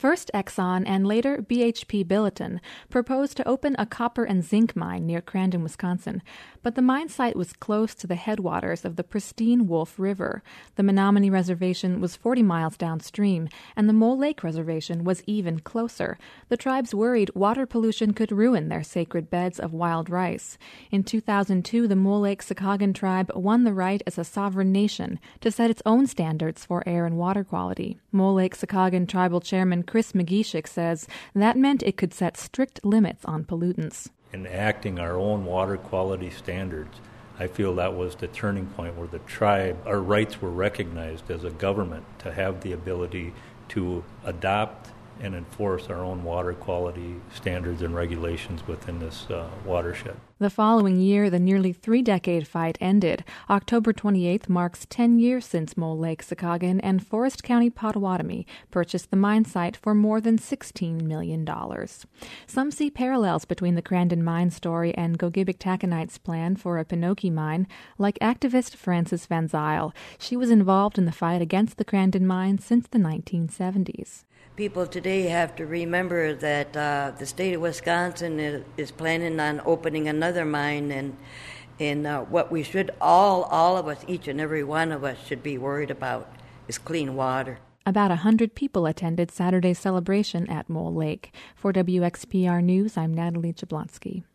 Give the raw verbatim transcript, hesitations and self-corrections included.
First Exxon and later B H P Billiton proposed to open a copper and zinc mine near Crandon, Wisconsin, but the mine site was close to the headwaters of the pristine Wolf River. The Menominee Reservation was forty miles downstream, and the Mole Lake Reservation was even closer. The tribes worried water pollution could ruin their sacred beds of wild rice. In two thousand two, the Mole Lake Sakaugan tribe won the right as a sovereign nation to set its own standards for air and water quality. Mole Lake Sakaugan Tribal Chairman Chris McGeeshick says that meant it could set strict limits on pollutants. Enacting our own water quality standards, I feel that was the turning point where the tribe, our rights were recognized as a government to have the ability to adopt and enforce our own water quality standards and regulations within this uh, watershed. The following year, the nearly three-decade fight ended. October twenty-eighth marks ten years since Mole Lake Sakaugan and Forest County Potawatomi purchased the mine site for more than sixteen million dollars. Some see parallels between the Crandon mine story and Gogebic Taconite's plan for a Pinocchio mine, like activist Frances Van Zyl. She was involved in the fight against the Crandon mine since the nineteen seventies. People today have to remember that uh, the state of Wisconsin is, is planning on opening another mine, and and uh, what we should all, all of us, each and every one of us, should be worried about is clean water. About a hundred people attended Saturday's celebration at Mole Lake. For W X P R News, I'm Natalie Jablonski.